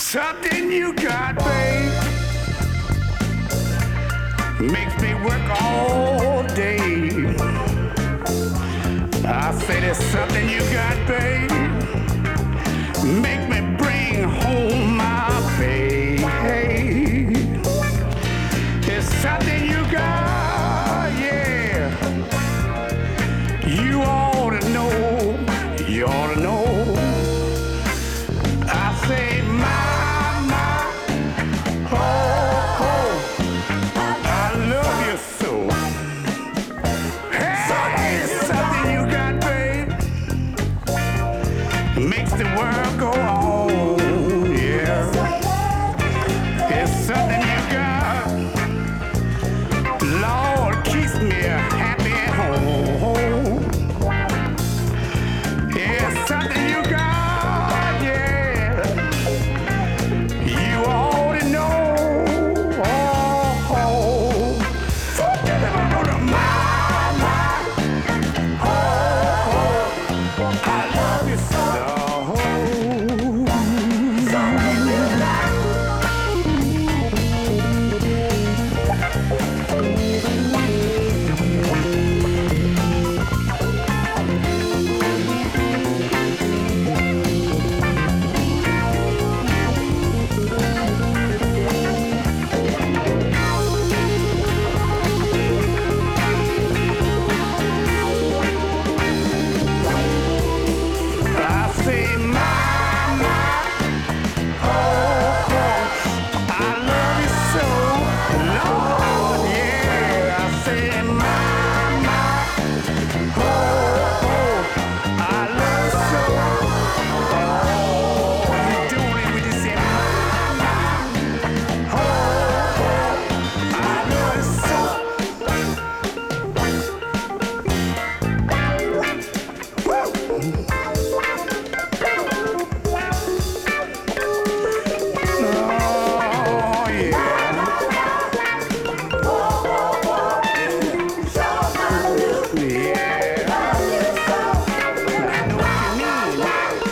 Something you got, babe, makes me work all day. I say there's something you got, babe, make me bring home my pay. There's something you got, yeah. You ought to know, you ought to know. I say my, oh, I love you so. Hey, something you got, babe, makes the world go on, yeah. It's something you got, Lord, keeps me happy at home. It's something you got, yeah. You ought to know. Oh, I love you so. I say I love you so, Lord, yeah. I say I love you so. Oh, you doing it when you say I love you so. Woo! Oh, yeah. Yeah. I know what you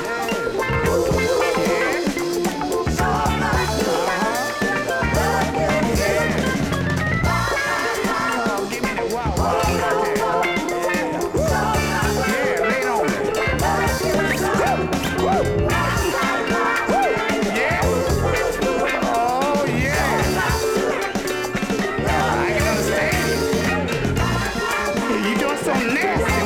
mean. Give me the wow wow right there. Yeah, lay it on me. Woo! Yeah. Oh, yeah. I can understand. You doing so nasty.